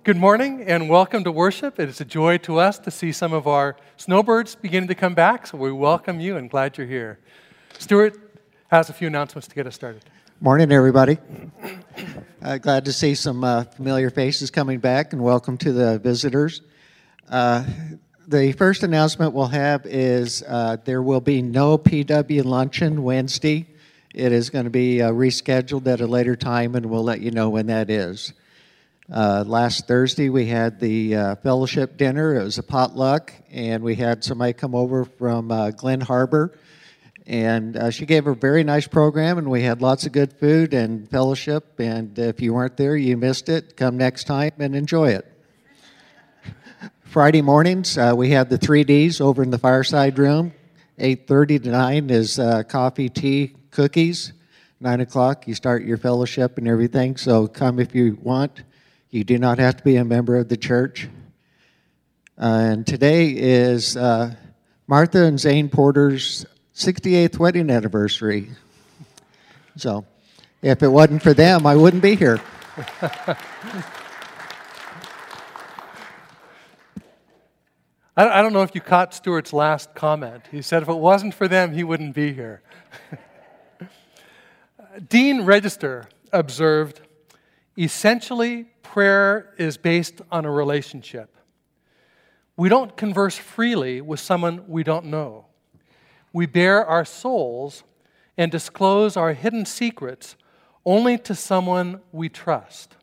Good morning and welcome to worship. It is a joy to us to see some of our snowbirds beginning to come back, so we welcome you and glad you're here. Stuart has a few announcements to get us started. Morning, everybody. Glad to see some familiar faces coming back, and welcome to the visitors. The first announcement we'll have is there will be no PW luncheon Wednesday. It is going to be rescheduled at a later time, and we'll let you know when that is. Last Thursday, we had the fellowship dinner. It was a potluck, and we had somebody come over from Glen Harbor, and she gave a very nice program, and we had lots of good food and fellowship, and if you weren't there, you missed it. Come next time and enjoy it. Friday mornings, we have the 3Ds over in the fireside room. 8:30 to 9 is coffee, tea, cookies. 9 o'clock, you start your fellowship and everything, so come if you want. You do not have to be a member of the church. And today is Martha and Zane Porter's 68th wedding anniversary. So if it wasn't for them, I wouldn't be here. I don't know if you caught Stuart's last comment. He said if it wasn't for them, he wouldn't be here. Dean Register observed, essentially, prayer is based on a relationship. We don't converse freely with someone we don't know. We bare our souls and disclose our hidden secrets only to someone we trust.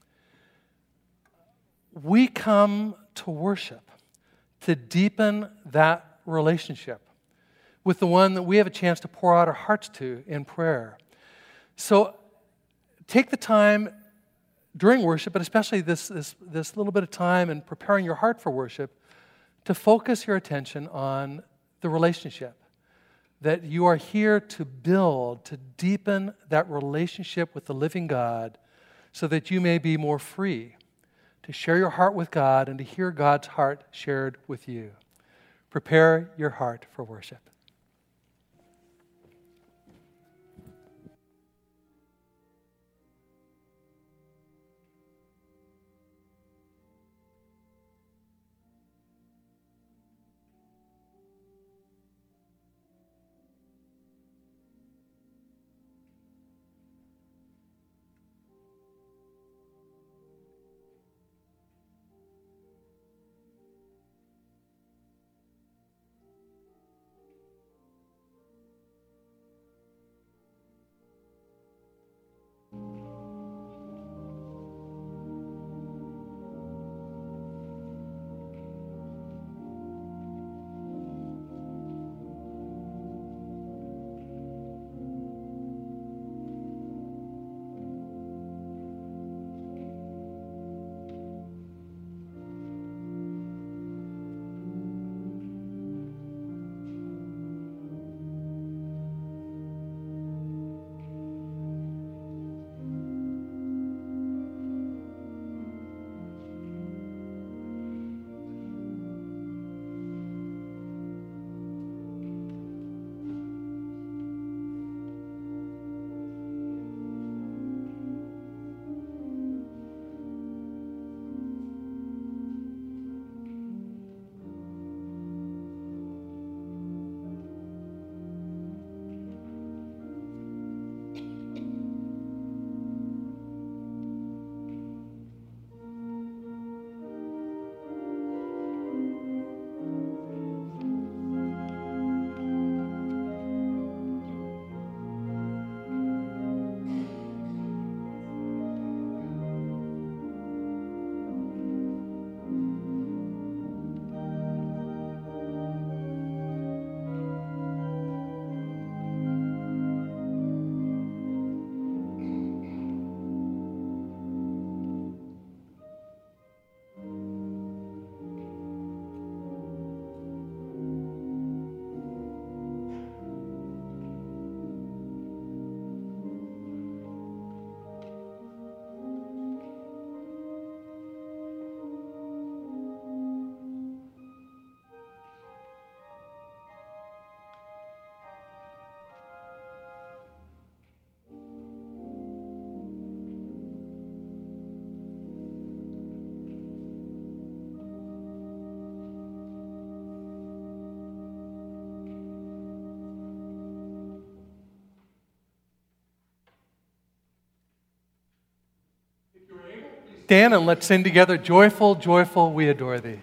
We come to worship to deepen that relationship with the one that we have a chance to pour out our hearts to in prayer. So take the time during worship, but especially this little bit of time in preparing your heart for worship, to focus your attention on the relationship. That you are here to build, to deepen that relationship with the living God so that you may be more free to share your heart with God and to hear God's heart shared with you. Prepare your heart for worship. stand and let's sing together, Joyful, Joyful, We Adore Thee.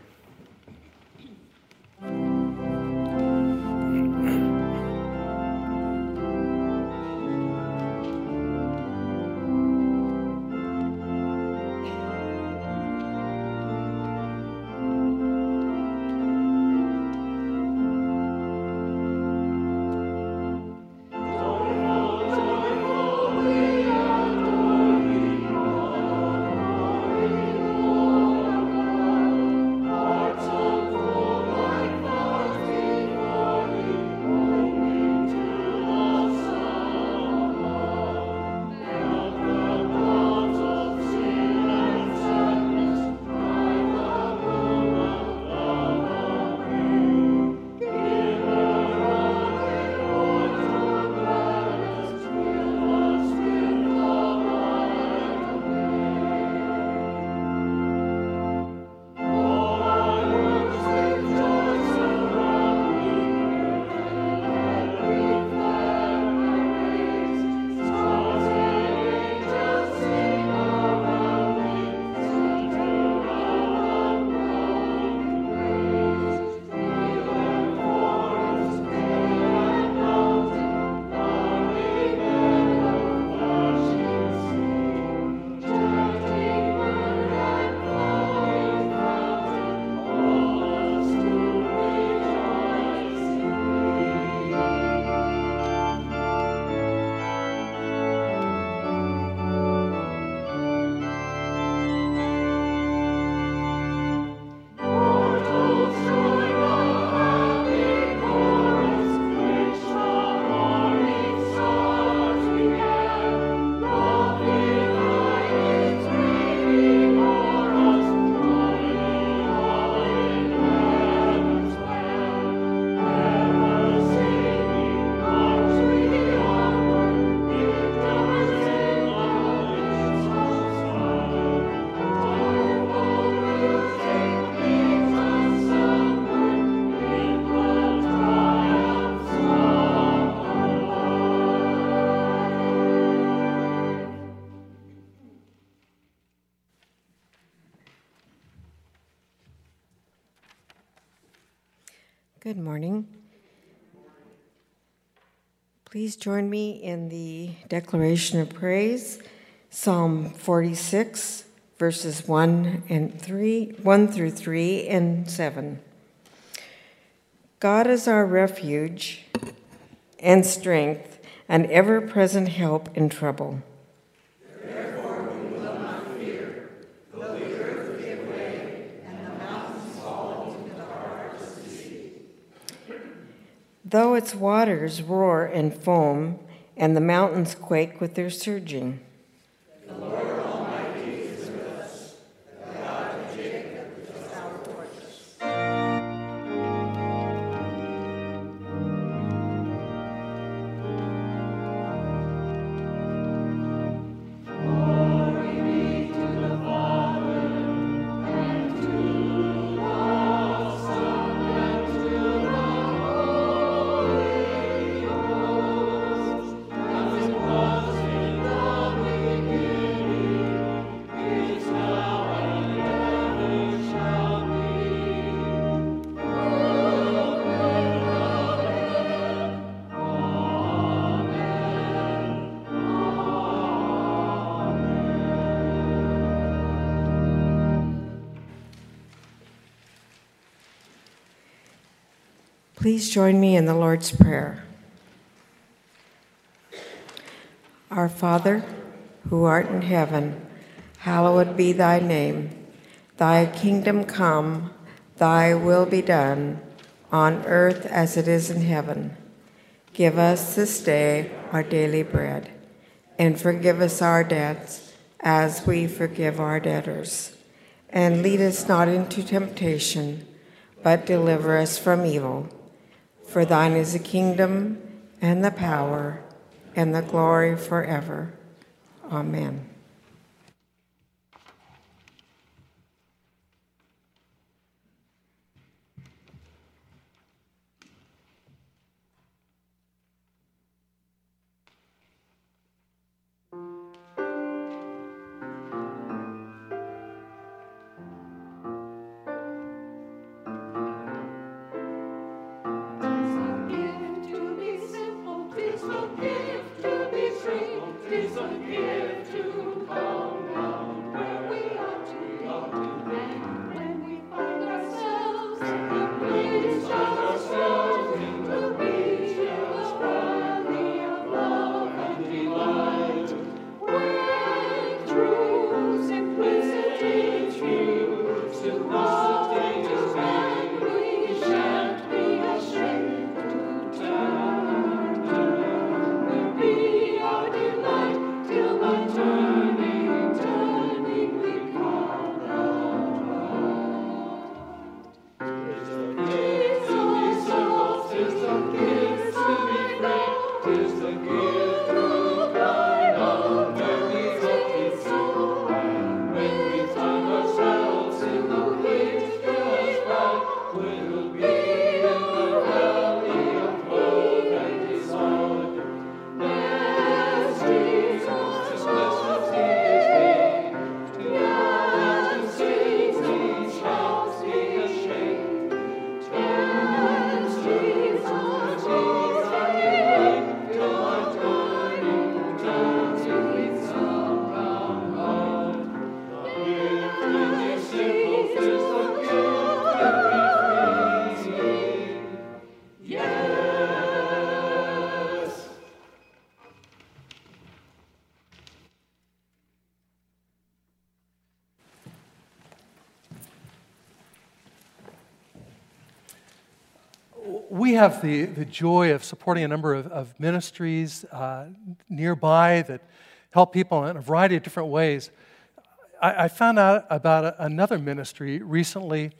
Good morning. Please join me in the declaration of praise, Psalm 46, verses 1 through 3 and 7. God is our refuge and strength, an ever-present help in trouble. Therefore we will not fear, though the earth give way, and the mountains fall into the heart of the sea. Though its waters roar and foam, and the mountains quake with their surging. The Lord Almighty is with us. The God of Jacob is our fortress. Glory be to the Father, and to the Son, and to the Holy Ghost, as it was in the beginning, is now, and ever shall be, world without end. Please join me in the Lord's Prayer. Our Father, who art in heaven, hallowed be thy name. Thy kingdom come, thy will be done, on earth as it is in heaven. Give us this day our daily bread, and forgive us our debts as we forgive our debtors. And lead us not into temptation, but deliver us from evil. For thine is the kingdom, and the power, and the glory forever. Amen. We have the joy of supporting a number of ministries nearby that help people in a variety of different ways. I found out about another ministry recently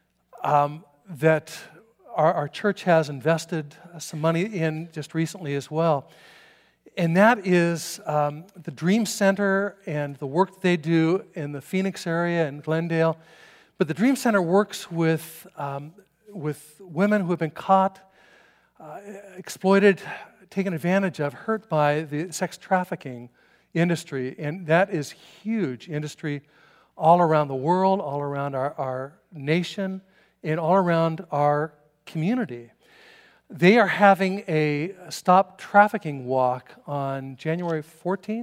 that our church has invested some money in just recently as well. And that is the Dream Center and the work that they do in the Phoenix area and Glendale. But the Dream Center works with women who have been caught, exploited, taken advantage of, hurt by the sex trafficking industry. And that is huge industry all around the world, all around our nation, and all around our community. They are having a Stop Trafficking Walk on January 14th,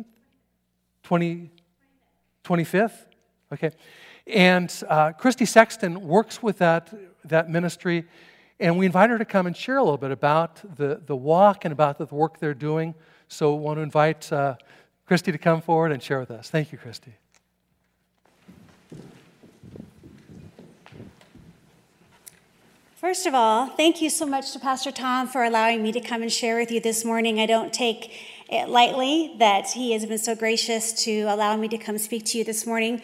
25th? Okay. And Christy Sexton works with that ministry, and we invite her to come and share a little bit about the walk and about the work they're doing. So I want to invite Christy to come forward and share with us. Thank you, Christy. First of all, thank you so much to Pastor Tom for allowing me to come and share with you this morning. I don't take it lightly that he has been so gracious to allow me to come speak to you this morning.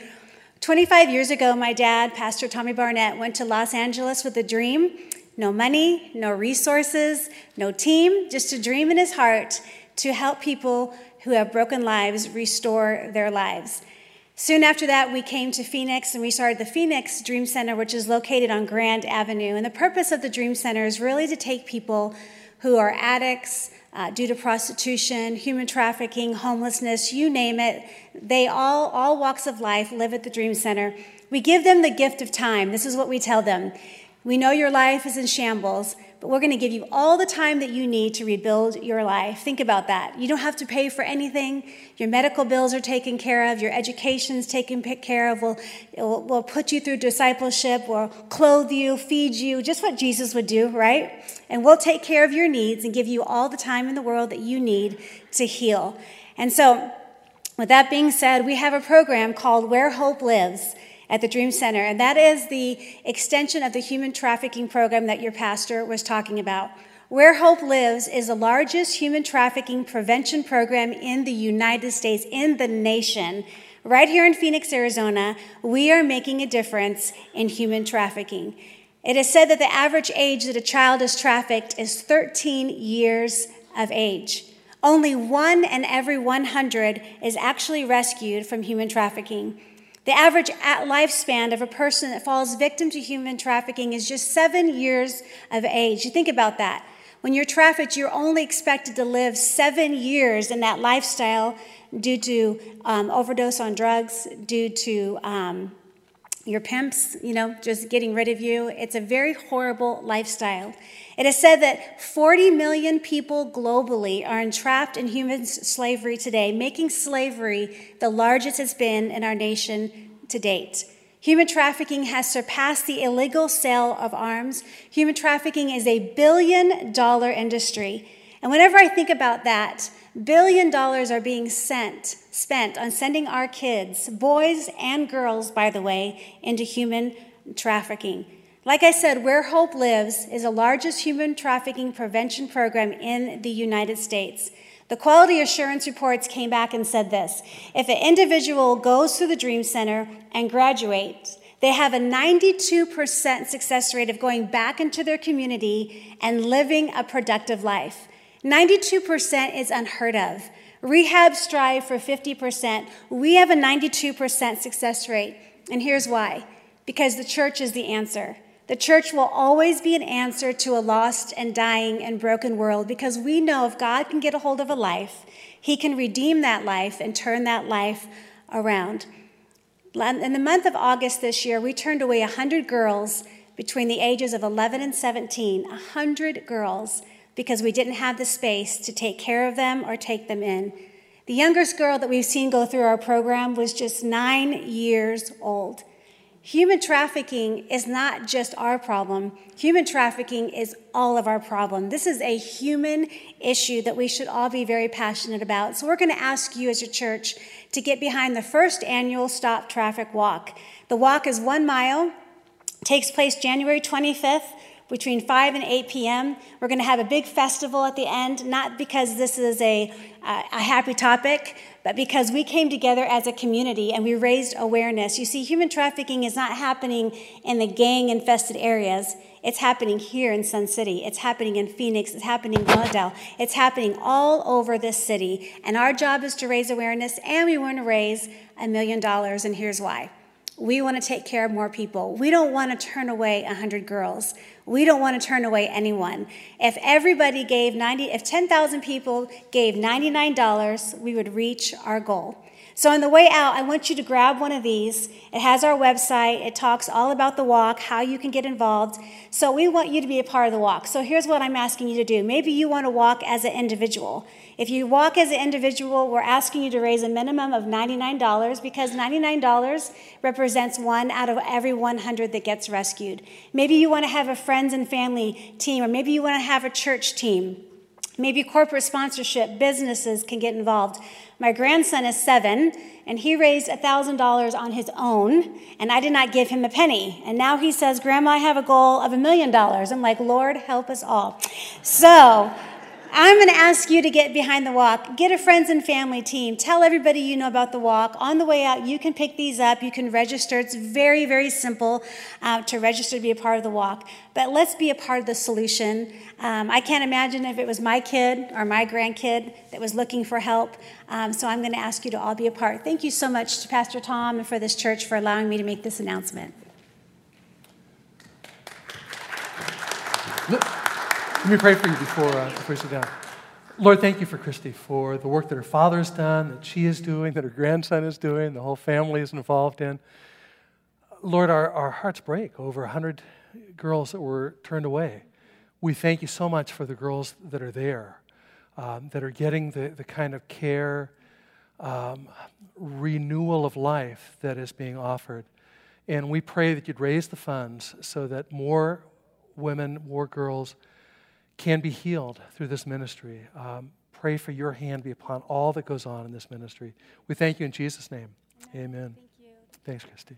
25 years ago, my dad, Pastor Tommy Barnett, went to Los Angeles with a dream. No money, no resources, no team, just a dream in his heart to help people who have broken lives restore their lives. Soon after that, we came to Phoenix, and we started the Phoenix Dream Center, which is located on Grand Avenue. And the purpose of the Dream Center is really to take people who are addicts due to prostitution, human trafficking, homelessness, you name it. They all walks of life live at the Dream Center. We give them the gift of time. This is what we tell them. We know your life is in shambles, but we're going to give you all the time that you need to rebuild your life. Think about that. You don't have to pay for anything. Your medical bills are taken care of. Your education's taken care of. We'll put you through discipleship. We'll clothe you, feed you, just what Jesus would do, right? And we'll take care of your needs and give you all the time in the world that you need to heal. And so, with that being said, we have a program called Where Hope Lives at the Dream Center, and that is the extension of the human trafficking program that your pastor was talking about. Where Hope Lives is the largest human trafficking prevention program in the United States, in the nation. Right here in Phoenix, Arizona, we are making a difference in human trafficking. It is said that the average age that a child is trafficked is 13 years of age. Only 1 in every 100 is actually rescued from human trafficking. The average lifespan of a person that falls victim to human trafficking is just 7 years of age. You think about that. When you're trafficked, you're only expected to live 7 years in that lifestyle due to overdose on drugs, due to your pimps, just getting rid of you. It's a very horrible lifestyle. It is said that 40 million people globally are entrapped in human slavery today, making slavery the largest it's been in our nation to date. Human trafficking has surpassed the illegal sale of arms. Human trafficking is a $1 billion industry. And whenever I think about that, $1 billion are being spent on sending our kids, boys and girls, by the way, into human trafficking. Like I said, Where Hope Lives is the largest human trafficking prevention program in the United States. The quality assurance reports came back and said this: if an individual goes through the Dream Center and graduates, they have a 92% success rate of going back into their community and living a productive life. 92% is unheard of. Rehab strive for 50%. We have a 92% success rate. And here's why. Because the church is the answer. The church will always be an answer to a lost and dying and broken world, because we know if God can get a hold of a life, he can redeem that life and turn that life around. In the month of August this year, we turned away 100 girls between the ages of 11 and 17, 100 girls, because we didn't have the space to take care of them or take them in. The youngest girl that we've seen go through our program was just 9 years old. Human trafficking is not just our problem. Human trafficking is all of our problem. This is a human issue that we should all be very passionate about. So we're going to ask you as a church to get behind the first annual Stop Traffic Walk. The walk is 1 mile, takes place January 25th, between 5 and 8 p.m. We're going to have a big festival at the end, not because this is a happy topic, but because we came together as a community and we raised awareness. You see, human trafficking is not happening in the gang-infested areas. It's happening here in Sun City. It's happening in Phoenix. It's happening in Glendale. It's happening all over this city. And our job is to raise awareness, and we want to raise $1 million, and here's why. We want to take care of more people. We don't want to turn away 100 girls. We don't want to turn away anyone. If everybody gave if 10,000 people gave $99, we would reach our goal. So on the way out, I want you to grab one of these. It has our website. It talks all about the walk, how you can get involved. So we want you to be a part of the walk. So here's what I'm asking you to do. Maybe you want to walk as an individual. If you walk as an individual, we're asking you to raise a minimum of $99, because $99 represents 1 out of every 100 that gets rescued. Maybe you want to have a friends and family team, or maybe you want to have a church team. Maybe corporate sponsorship, businesses can get involved. My grandson is 7, and he raised $1,000 on his own, and I did not give him a penny. And now he says, Grandma, I have a goal of $1 million. I'm like, Lord, help us all. So I'm going to ask you to get behind the walk. Get a friends and family team. Tell everybody you know about the walk. On the way out, you can pick these up. You can register. It's very, very simple to register to be a part of the walk. But let's be a part of the solution. I can't imagine if it was my kid or my grandkid that was looking for help. So I'm going to ask you to all be a part. Thank you so much to Pastor Tom and for this church for allowing me to make this announcement. Let me pray for you before you sit down. Lord, thank you for Christy, for the work that her father has done, that she is doing, that her grandson is doing, the whole family is involved in. Lord, our hearts break over 100 girls that were turned away. We thank you so much for the girls that are there, that are getting the kind of care, renewal of life that is being offered. And we pray that you'd raise the funds so that more women, more girls can be healed through this ministry. Pray for your hand be upon all that goes on in this ministry. We thank you in Jesus' name. Amen. Thank you. Thanks, Christy.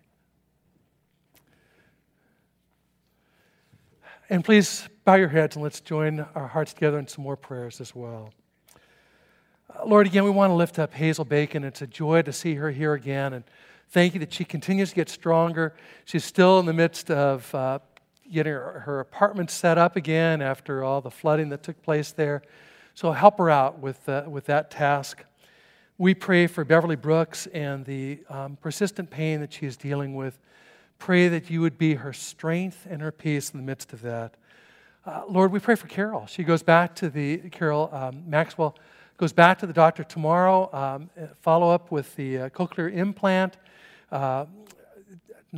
And please bow your heads and let's join our hearts together in some more prayers as well. Lord, again, we want to lift up Hazel Bacon. It's a joy to see her here again. And thank you that she continues to get stronger. She's still in the midst of getting her apartment set up again after all the flooding that took place there. So help her out with that task. We pray for Beverly Brooks and the persistent pain that she is dealing with. Pray that you would be her strength and her peace in the midst of that. Lord, we pray for Carol. She goes back to Carol Maxwell goes back to the doctor tomorrow, follow up with the cochlear implant. Not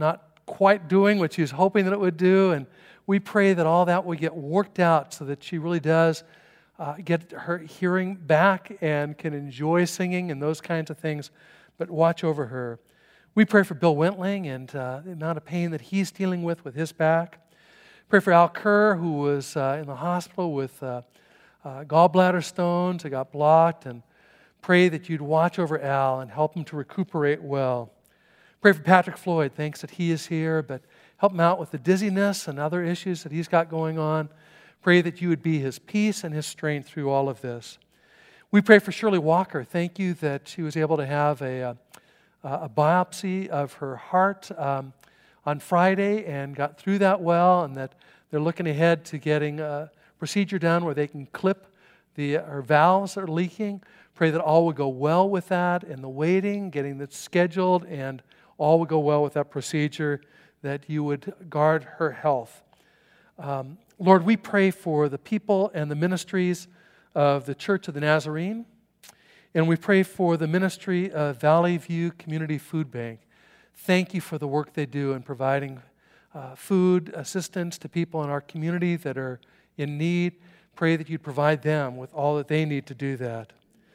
quite doing what she was hoping that it would do. And we pray that all that will get worked out so that she really does get her hearing back and can enjoy singing and those kinds of things. But watch over her. We pray for Bill Wentling and the amount of pain that he's dealing with his back. Pray for Al Kerr, who was in the hospital with gallbladder stones that got blocked, and pray that you'd watch over Al and help him to recuperate well. Pray for Patrick Floyd. Thanks that he is here, but help him out with the dizziness and other issues that he's got going on. Pray that you would be his peace and his strength through all of this. We pray for Shirley Walker. Thank you that she was able to have a biopsy of her heart on Friday and got through that well, and that they're looking ahead to getting a procedure done where they can clip her valves that are leaking. Pray that all would go well with that and the waiting, getting that scheduled, and all would go well with that procedure, that you would guard her health. Lord, we pray for the people and the ministries of the Church of the Nazarene, and we pray for the ministry of Valley View Community Food Bank. Thank you for the work they do in providing food assistance to people in our community that are in need. Pray that you'd provide them with all that they need to do that.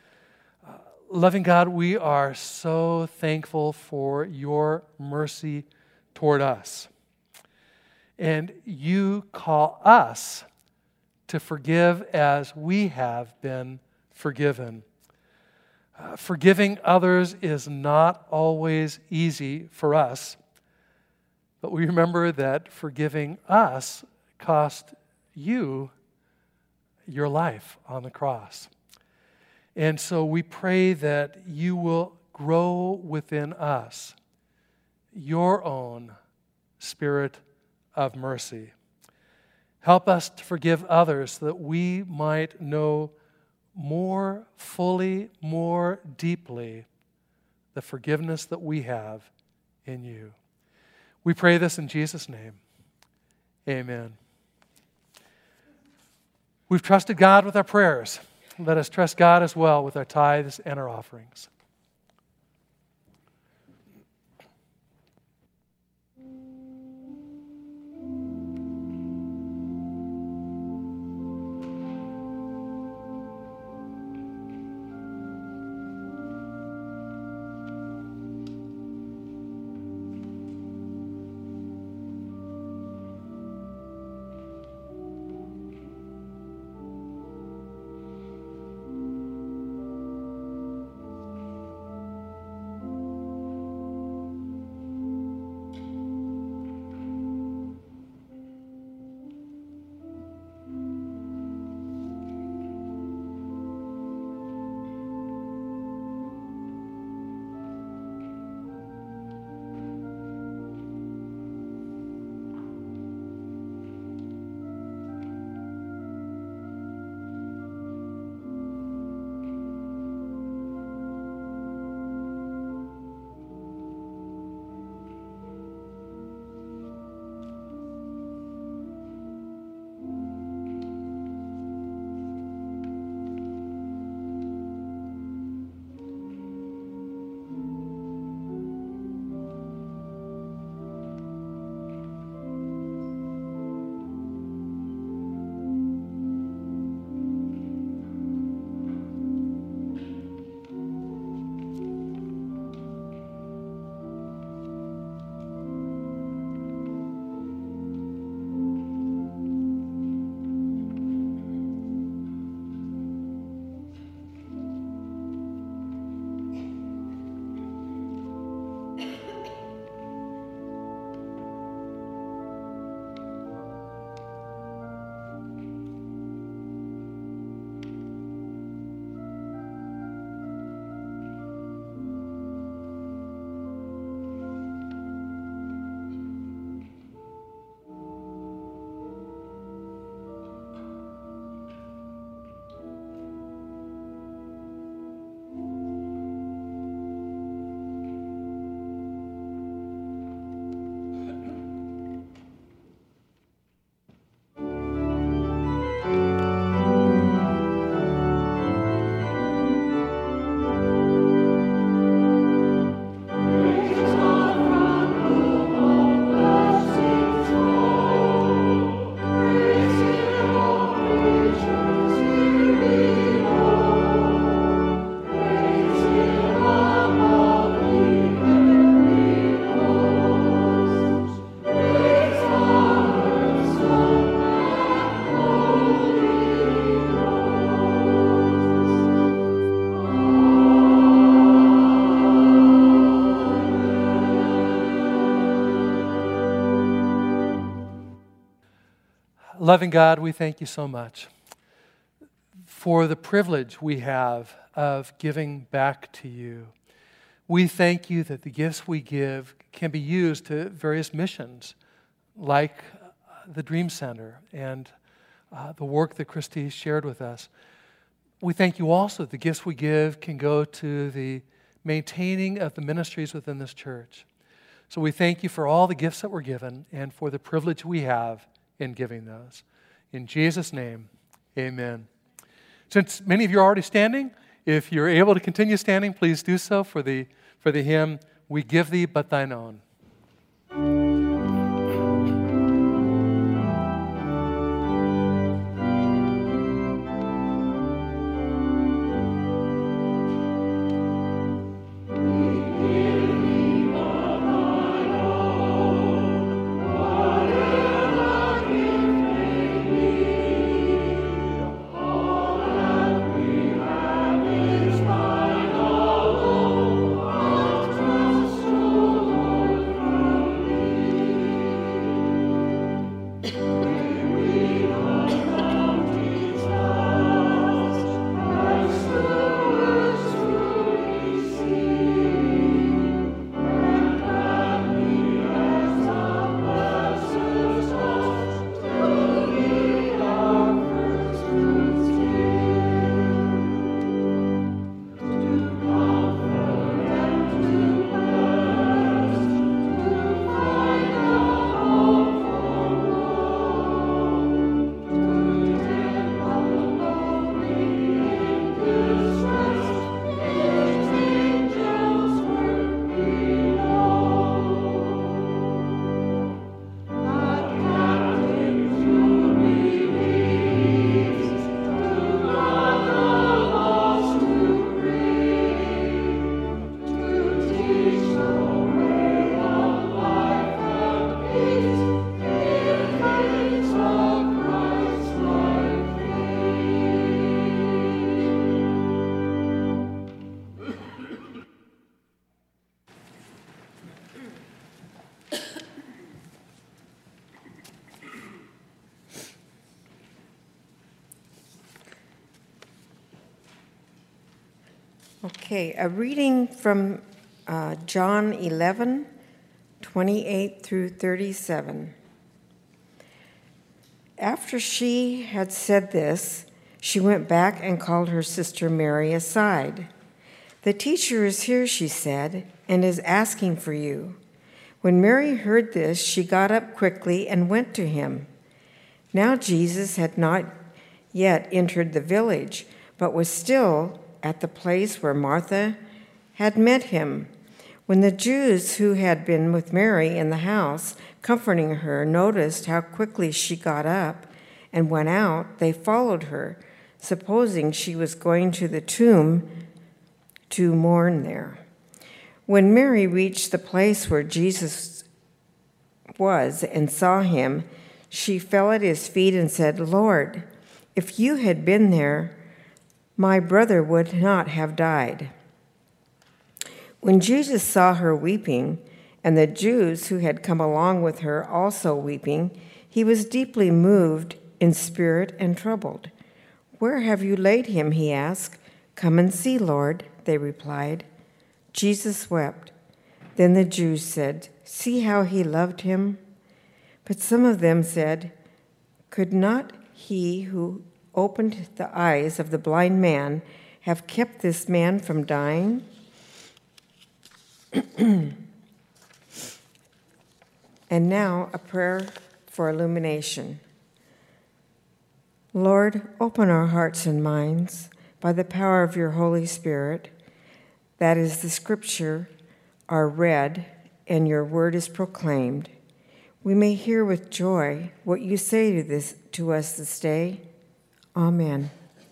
Loving God, we are so thankful for your mercy toward us. And you call us to forgive as we have been forgiven. Forgiving others is not always easy for us, but we remember that forgiving us cost you your life on the cross. And so we pray that you will grow within us your own spirit of mercy. Help us to forgive others so that we might know more fully, more deeply, the forgiveness that we have in you. We pray this in Jesus' name. Amen. We've trusted God with our prayers. Let us trust God as well with our tithes and our offerings. Loving God, we thank you so much for the privilege we have of giving back to you. We thank you that the gifts we give can be used to various missions, like the Dream Center and the work that Christy shared with us. We thank you also that the gifts we give can go to the maintaining of the ministries within this church. So we thank you for all the gifts that were given and for the privilege we have in giving those. In Jesus' name, amen. Since many of you are already standing, if you're able to continue standing, please do so for the hymn, We Give Thee But Thine Own. Okay, a reading from John 11, 28 through 37. After she had said this, she went back and called her sister Mary aside. "The teacher is here," she said, "and is asking for you." When Mary heard this, she got up quickly and went to him. Now Jesus had not yet entered the village, but was still at the place where Martha had met him. When the Jews who had been with Mary in the house, comforting her, noticed how quickly she got up and went out, they followed her, supposing she was going to the tomb to mourn there. When Mary reached the place where Jesus was and saw him, she fell at his feet and said, "Lord, if you had been there, my brother would not have died." When Jesus saw her weeping, and the Jews who had come along with her also weeping, he was deeply moved in spirit and troubled. "Where have you laid him?" he asked. "Come and see, Lord," they replied. Jesus wept. Then the Jews said, "See how he loved him?" But some of them said, "Could not he who opened the eyes of the blind man have kept this man from dying?" And now a prayer for illumination. Lord, open our hearts and minds by the power of your Holy Spirit, that is, the scripture are read and your word is proclaimed. We may hear with joy what you say to us this day. Amen.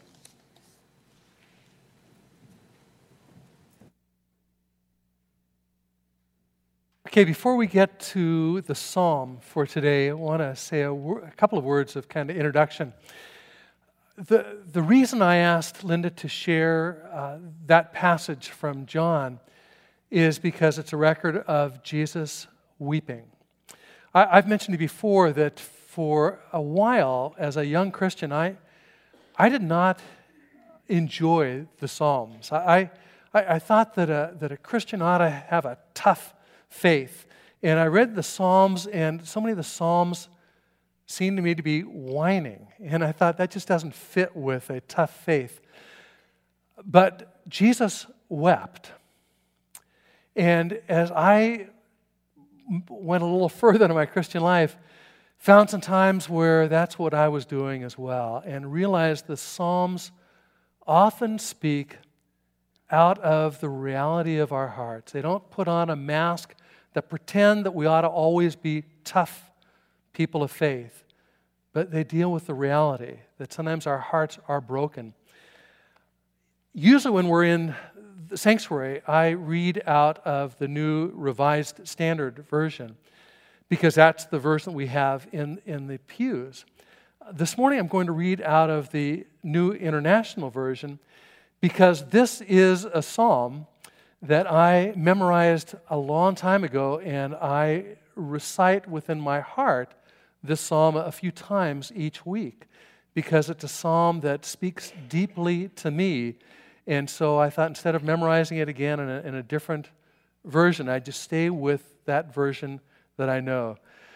Okay, before we get to the psalm for today, I want to say a couple of words of kind of introduction. The reason I asked Linda to share that passage from John is because it's a record of Jesus weeping. I've mentioned before that for a while, as a young Christian, I did not enjoy the Psalms. I thought that a Christian ought to have a tough faith. And I read the Psalms, and so many of the Psalms seemed to me to be whining. And I thought that just doesn't fit with a tough faith. But Jesus wept. And as I went a little further into my Christian life, found some times where that's what I was doing as well, and realized the Psalms often speak out of the reality of our hearts. They don't put on a mask that pretend that we ought to always be tough people of faith, but they deal with the reality that sometimes our hearts are broken. Usually when we're in the sanctuary, I read out of the New Revised Standard Version because that's the version that we have in the pews. This morning I'm going to read out of the New International Version because this is a psalm that I memorized a long time ago, and I recite within my heart this psalm a few times each week because it's a psalm that speaks deeply to me. And so I thought instead of memorizing it again in a different version, I'd just stay with that version that I know.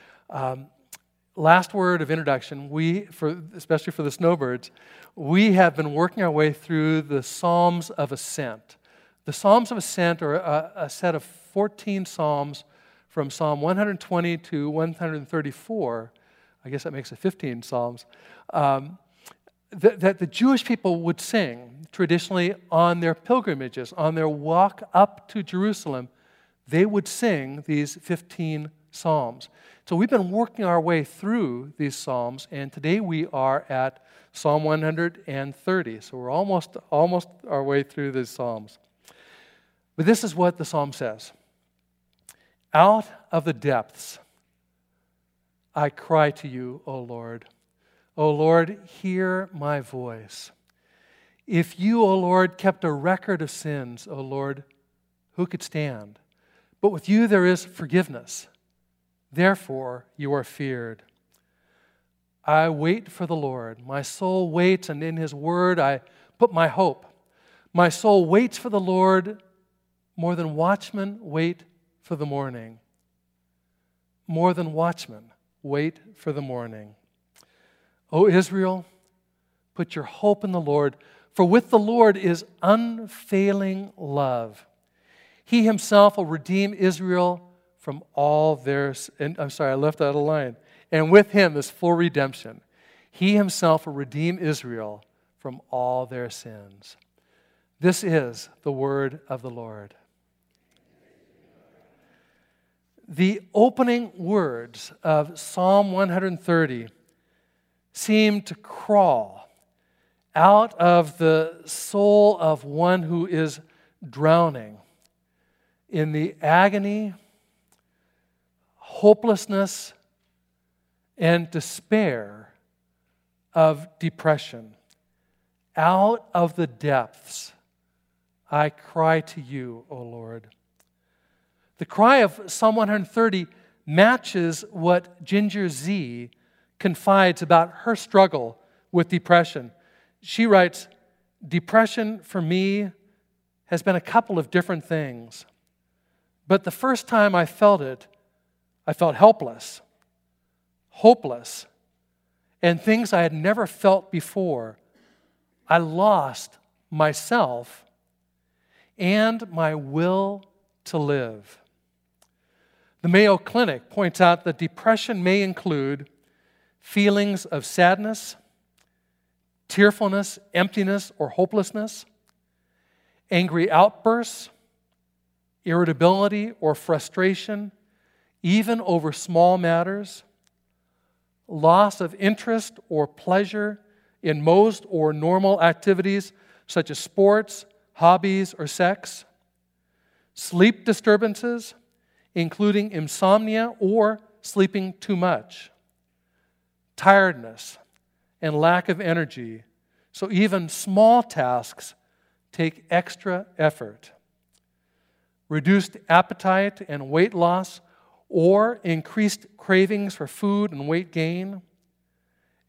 Last word of introduction, especially for the snowbirds, we have been working our way through the Psalms of Ascent. The Psalms of Ascent are a set of 14 psalms from Psalm 120 to 134. I guess that makes it 15 psalms. That the Jewish people would sing traditionally on their pilgrimages, on their walk up to Jerusalem. They would sing these 15 psalms. So we've been working our way through these psalms, and today we are at Psalm 130. So we're almost our way through these psalms. But this is what the psalm says. Out of the depths I cry to you, O Lord. O Lord, hear my voice. If you, O Lord, kept a record of sins, O Lord, who could stand? But with you there is forgiveness. Therefore you are feared. I wait for the Lord. My soul waits, and in his word I put my hope. My soul waits for the Lord more than watchmen wait for the morning. More than watchmen wait for the morning. O Israel, put your hope in the Lord, for with the Lord is unfailing love. He himself will redeem Israel from all their... I left out a line. And with him is full redemption. He himself will redeem Israel from all their sins. This is the word of the Lord. The opening words of Psalm 130 seem to crawl out of the soul of one who is drowning in the agony, hopelessness, and despair of depression. Out of the depths, I cry to you, O Lord. The cry of Psalm 130 matches what Ginger Z confides about her struggle with depression. She writes, depression for me has been a couple of different things. But the first time I felt it, I felt helpless, hopeless, and things I had never felt before. I lost myself and my will to live. The Mayo Clinic points out that depression may include feelings of sadness, tearfulness, emptiness, or hopelessness, angry outbursts, irritability or frustration, even over small matters, loss of interest or pleasure in most or normal activities such as sports, hobbies, or sex, sleep disturbances, including insomnia or sleeping too much, tiredness and lack of energy, so even small tasks take extra effort, reduced appetite and weight loss, or increased cravings for food and weight gain,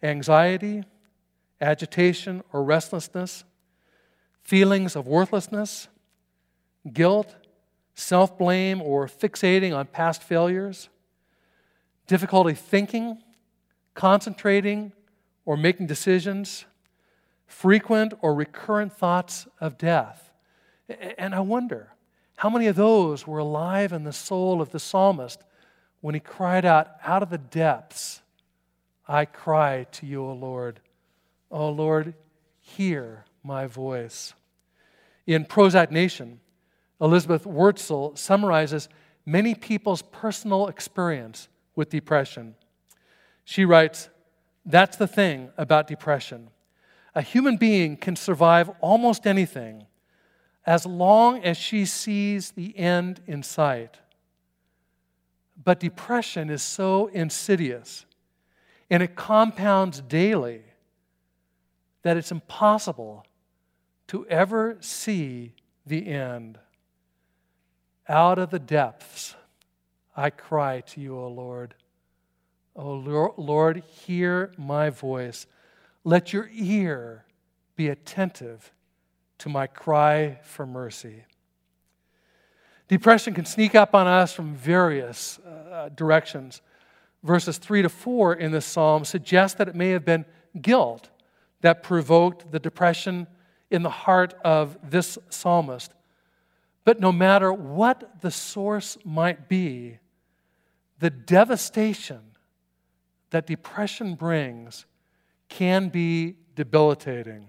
anxiety, agitation or restlessness, feelings of worthlessness, guilt, self-blame or fixating on past failures, difficulty thinking, concentrating or making decisions, frequent or recurrent thoughts of death. And I wonder, how many of those were alive in the soul of the psalmist when he cried out of the depths, I cry to you, O Lord. O Lord, hear my voice. In Prozac Nation, Elizabeth Wurtzel summarizes many people's personal experience with depression. She writes, that's the thing about depression. A human being can survive almost anything as long as she sees the end in sight. But depression is so insidious and it compounds daily that it's impossible to ever see the end. Out of the depths, I cry to you, O Lord. O Lord, hear my voice. Let your ear be attentive to my cry for mercy. Depression can sneak up on us from various directions. Verses 3 to 4 in this psalm suggest that it may have been guilt that provoked the depression in the heart of this psalmist. But no matter what the source might be, the devastation that depression brings can be debilitating.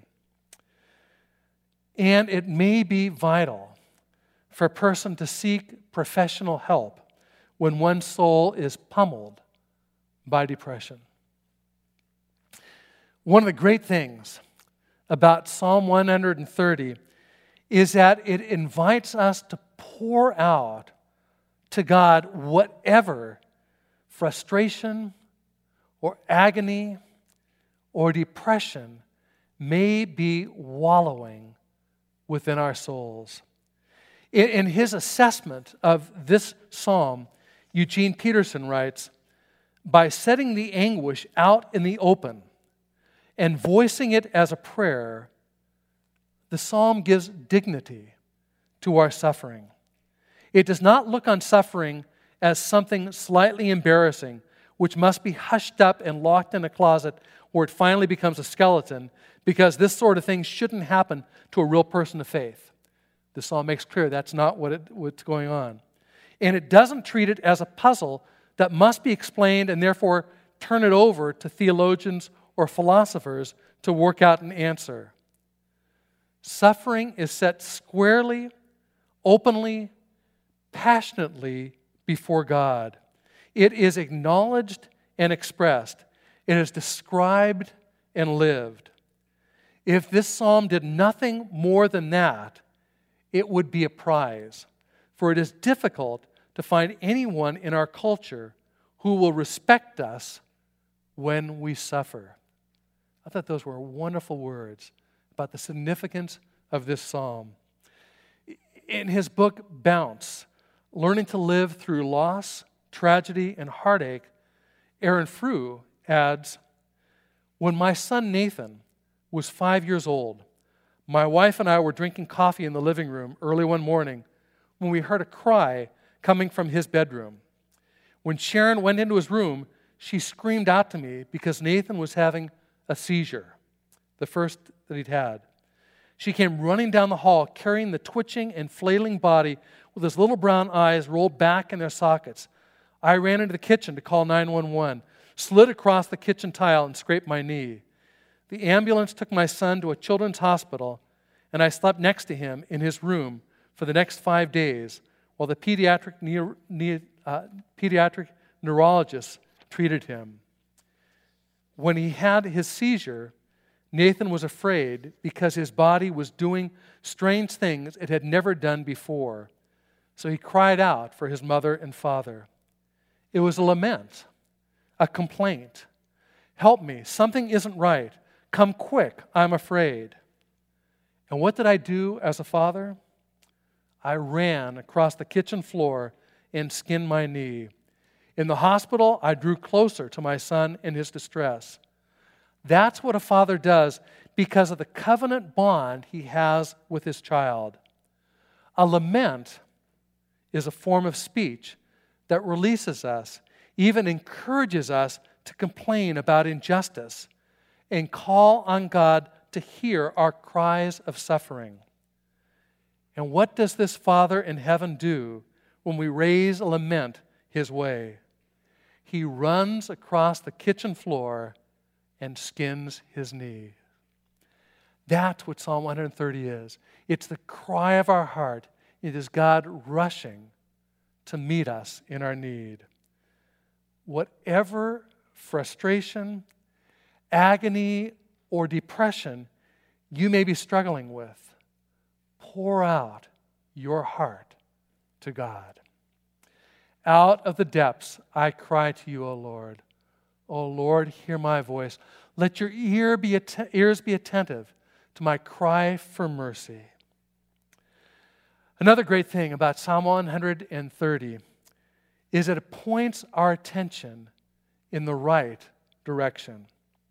And it may be vital for a person to seek professional help when one's soul is pummeled by depression. One of the great things about Psalm 130 is that it invites us to pour out to God whatever frustration or agony or depression may be wallowing within our souls. In his assessment of this psalm, Eugene Peterson writes, by setting the anguish out in the open and voicing it as a prayer, the psalm gives dignity to our suffering. It does not look on suffering as something slightly embarrassing, which must be hushed up and locked in a closet where it finally becomes a skeleton, because this sort of thing shouldn't happen to a real person of faith. The psalm makes clear that's not what's going on. And it doesn't treat it as a puzzle that must be explained and therefore turn it over to theologians or philosophers to work out an answer. Suffering is set squarely, openly, passionately before God. It is acknowledged and expressed. It is described and lived. If this psalm did nothing more than that, it would be a prize. For it is difficult to find anyone in our culture who will respect us when we suffer. I thought those were wonderful words about the significance of this psalm. In his book, Bounce, Learning to Live Through Loss, Tragedy, and Heartache, Aaron Frew adds, when my son Nathan was 5 years old, my wife and I were drinking coffee in the living room early one morning when we heard a cry coming from his bedroom. When Sharon went into his room, she screamed out to me because Nathan was having a seizure, the first that he'd had. She came running down the hall carrying the twitching and flailing body with his little brown eyes rolled back in their sockets. I ran into the kitchen to call 911, slid across the kitchen tile and scraped my knee. The ambulance took my son to a children's hospital, and I slept next to him in his room for the next 5 days while the pediatric neurologist treated him. When he had his seizure, Nathan was afraid because his body was doing strange things it had never done before. So he cried out for his mother and father. It was a lament, a complaint. Help me, something isn't right. Come quick, I'm afraid. And what did I do as a father? I ran across the kitchen floor and skinned my knee. In the hospital, I drew closer to my son in his distress. That's what a father does because of the covenant bond he has with his child. A lament is a form of speech that releases us, even encourages us to complain about injustice and call on God to hear our cries of suffering. And what does this Father in heaven do when we raise a lament his way? He runs across the kitchen floor and skins his knee. That's what Psalm 130 is. It's the cry of our heart. It is God rushing to meet us in our need. Whatever frustration, agony, or depression you may be struggling with, pour out your heart to God. Out of the depths I cry to you, O Lord. O Lord, hear my voice. Let your ears be attentive to my cry for mercy. Another great thing about Psalm 130 is that it points our attention in the right direction.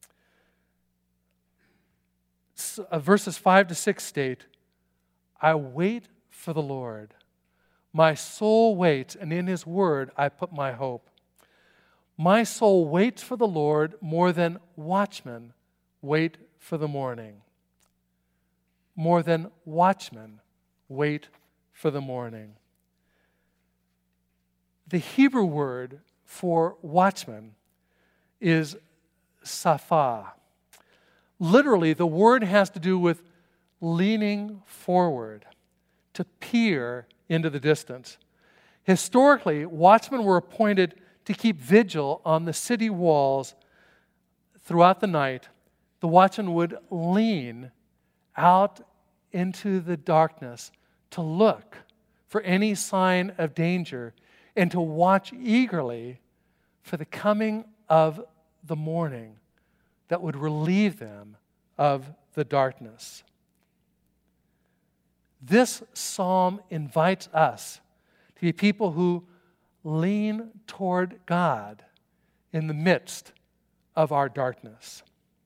Verses 5 to 6 state, I wait for the Lord. My soul waits, and in his word I put my hope. My soul waits for the Lord more than watchmen wait for the morning. More than watchmen wait for the morning. The Hebrew word for watchman is safa. Literally, the word has to do with leaning forward, to peer into the distance. Historically, watchmen were appointed to keep vigil on the city walls throughout the night. The watchman would lean out into the darkness to look for any sign of danger and to watch eagerly for the coming of the morning that would relieve them of the darkness. This psalm invites us to be people who lean toward God in the midst of our darkness.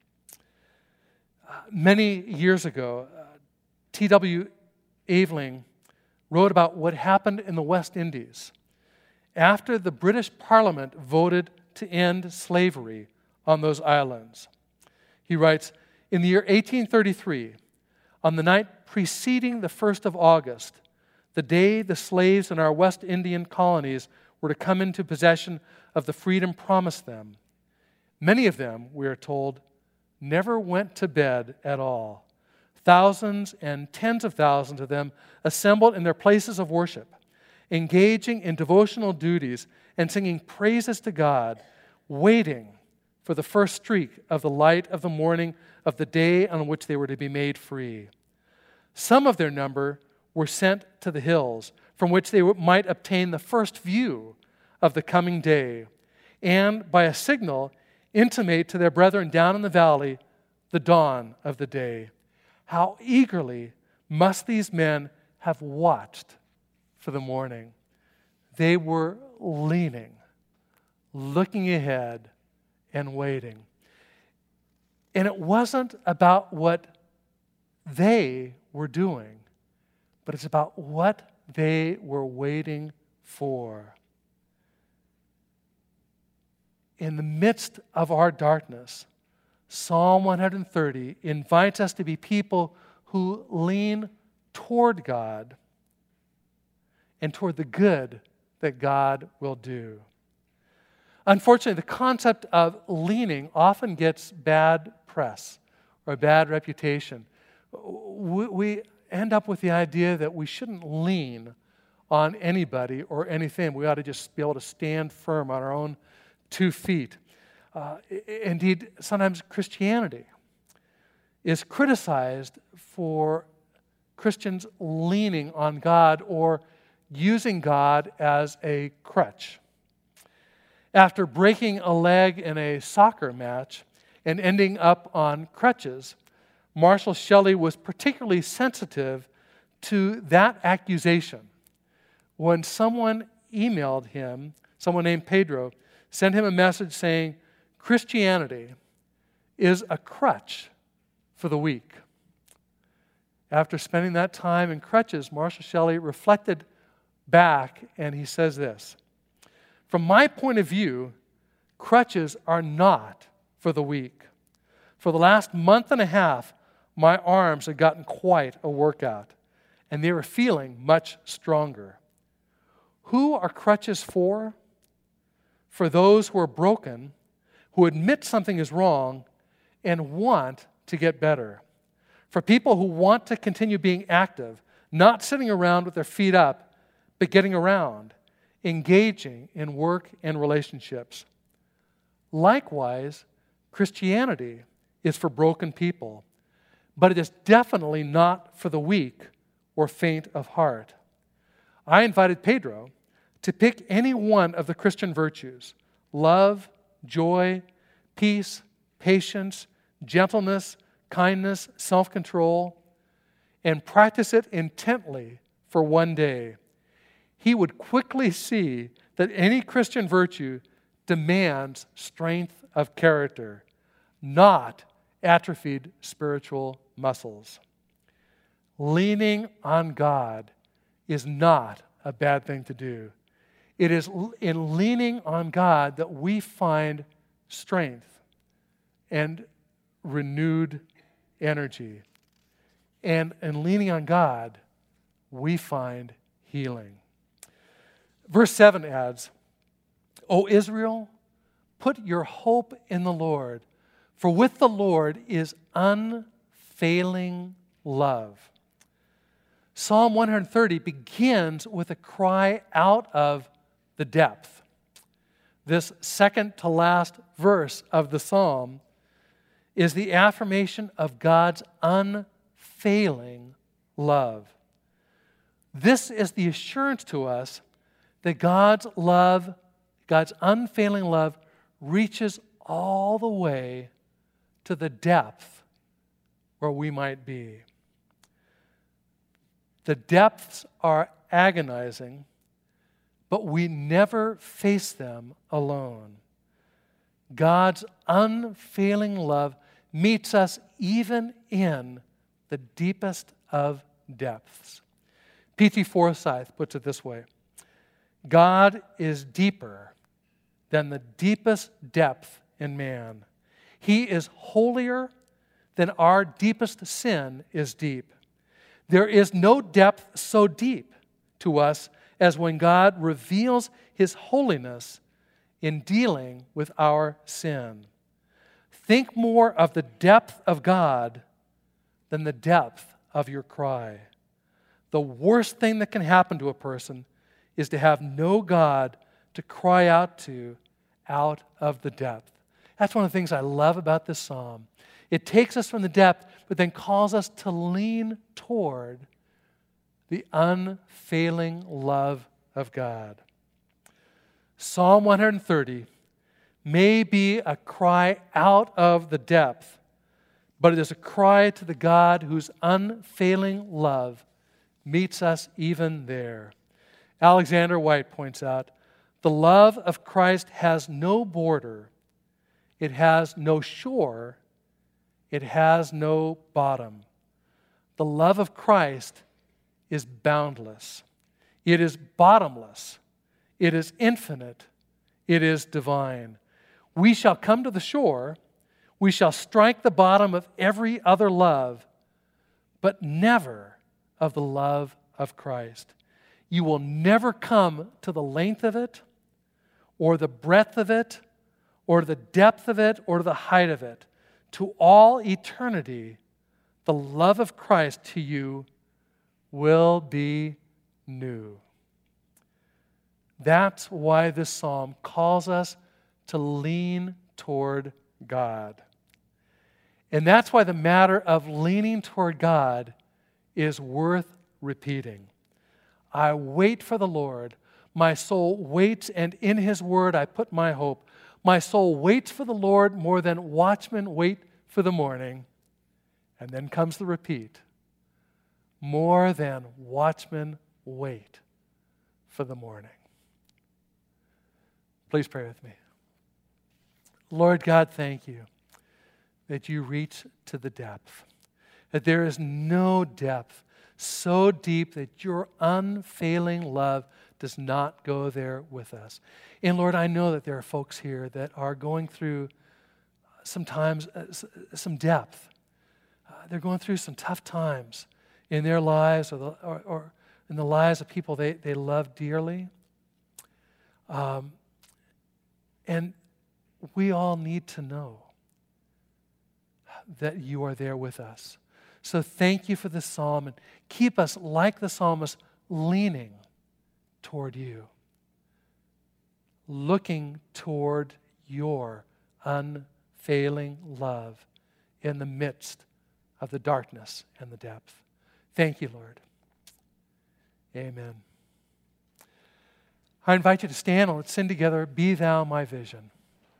Many years ago, T.W. Aveling wrote about what happened in the West Indies after the British Parliament voted to end slavery on those islands. He writes, in the year 1833, on the night preceding the 1st of August, the day the slaves in our West Indian colonies were to come into possession of the freedom promised them, many of them, we are told, never went to bed at all. Thousands and tens of thousands of them assembled in their places of worship, engaging in devotional duties and singing praises to God, waiting for the first streak of the light of the morning of the day on which they were to be made free. Some of their number were sent to the hills, from which they might obtain the first view of the coming day, and by a signal intimate to their brethren down in the valley the dawn of the day. How eagerly must these men have watched for the morning. They were leaning, looking ahead, and waiting. And it wasn't about what they were doing, but it's about what they were waiting for. In the midst of our darkness, Psalm 130 invites us to be people who lean toward God and toward the good that God will do. Unfortunately, the concept of leaning often gets bad press or a bad reputation. We end up with the idea that we shouldn't lean on anybody or anything. We ought to just be able to stand firm on our own 2 feet. Indeed, sometimes Christianity is criticized for Christians leaning on God or using God as a crutch. After breaking a leg in a soccer match and ending up on crutches, Marshall Shelley was particularly sensitive to that accusation. When someone emailed him, someone named Pedro, sent him a message saying, Christianity is a crutch for the weak. After spending that time in crutches, Marshall Shelley reflected back and he says this: "From my point of view, crutches are not for the weak. For the last month and a half, my arms had gotten quite a workout, and they were feeling much stronger. Who are crutches for? For those who are broken, who admit something is wrong and want to get better. For people who want to continue being active, not sitting around with their feet up, but getting around, engaging in work and relationships. Likewise, Christianity is for broken people, but it is definitely not for the weak or faint of heart. I invited Pedro to pick any one of the Christian virtues: love, joy, peace, patience, gentleness, kindness, self-control, and practice it intently for one day. He would quickly see that any Christian virtue demands strength of character, not atrophied spiritual muscles. Leaning on God is not a bad thing to do. It is in leaning on God that we find strength and renewed energy. And in leaning on God, we find healing. Verse 7 adds, "O Israel, put your hope in the Lord, for with the Lord is unfailing love." Psalm 130 begins with a cry out of the depth. This second to last verse of the psalm is the affirmation of God's unfailing love. This is the assurance to us that God's love, God's unfailing love, reaches all the way to the depth where we might be. The depths are agonizing, but we never face them alone. God's unfailing love meets us even in the deepest of depths. P.T. Forsyth puts it this way: God is deeper than the deepest depth in man. He is holier than our deepest sin is deep. There is no depth so deep to us as when God reveals His holiness in dealing with our sin. Think more of the depth of God than the depth of your cry. The worst thing that can happen to a person is to have no God to cry out to out of the depth. That's one of the things I love about this psalm. It takes us from the depth, but then calls us to lean toward the unfailing love of God. Psalm 130 may be a cry out of the depth, but it is a cry to the God whose unfailing love meets us even there. Alexander White points out, the love of Christ has no border, it has no shore, it has no bottom. The love of Christ is boundless. It is bottomless. It is infinite. It is divine. We shall come to the shore. We shall strike the bottom of every other love, but never of the love of Christ. You will never come to the length of it, or the breadth of it, or the depth of it, or the height of it. To all eternity, the love of Christ to you will be new. That's why this psalm calls us to lean toward God. And that's why the matter of leaning toward God is worth repeating. I wait for the Lord. My soul waits, and in His word I put my hope. My soul waits for the Lord more than watchmen wait for the morning. And then comes the repeat. More than watchmen wait for the morning. Please pray with me. Lord God, thank you that you reach to the depth, that there is no depth so deep that your unfailing love does not go there with us. And Lord, I know that there are folks here that are going through sometimes some depth. They're going through some tough times in their lives or in the lives of people they love dearly. And we all need to know that you are there with us. So thank you for this psalm, and keep us, like the psalmist, leaning toward you, looking toward your unfailing love in the midst of the darkness and the depth. Thank you, Lord. Amen. I invite you to stand and let's sing together, Be Thou My Vision.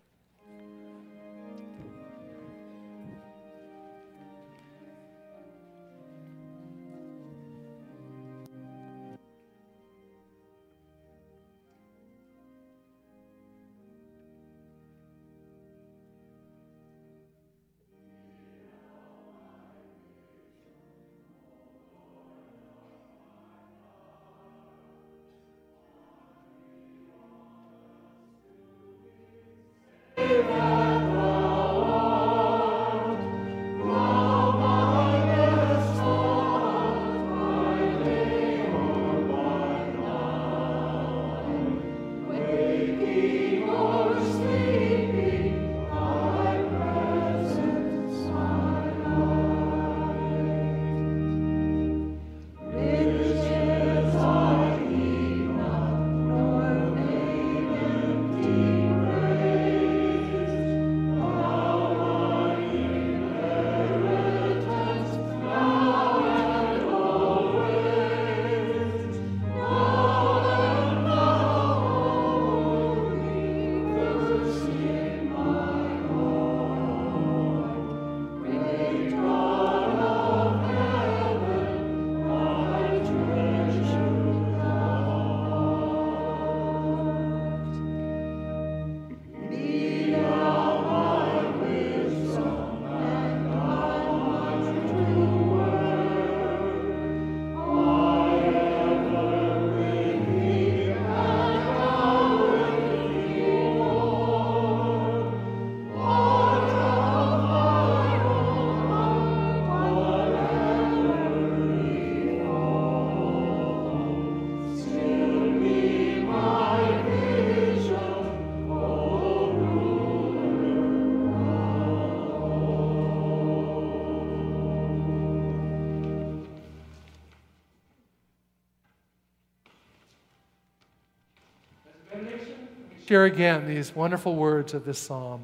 Share again these wonderful words of this psalm.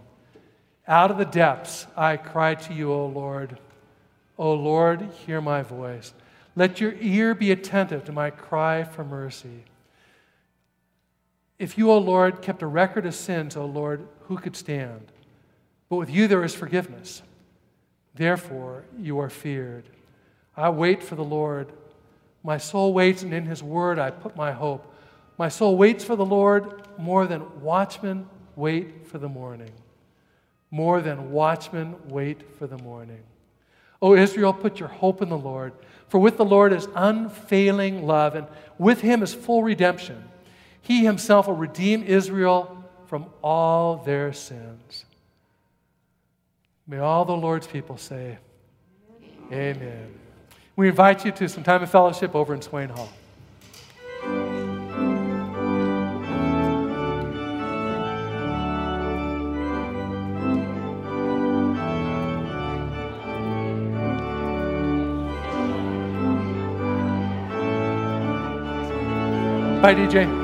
Out of the depths I cry to you, O Lord. O Lord, hear my voice. Let your ear be attentive to my cry for mercy. If you, O Lord, kept a record of sins, O Lord, who could stand? But with you there is forgiveness. Therefore you are feared. I wait for the Lord. My soul waits, and in his word I put my hope. My soul waits for the Lord more than watchmen wait for the morning. More than watchmen wait for the morning. O Israel, put your hope in the Lord, for with the Lord is unfailing love, and with him is full redemption. He himself will redeem Israel from all their sins. May all the Lord's people say, Amen. We invite you to some time of fellowship over in Swain Hall. Bye, DJ.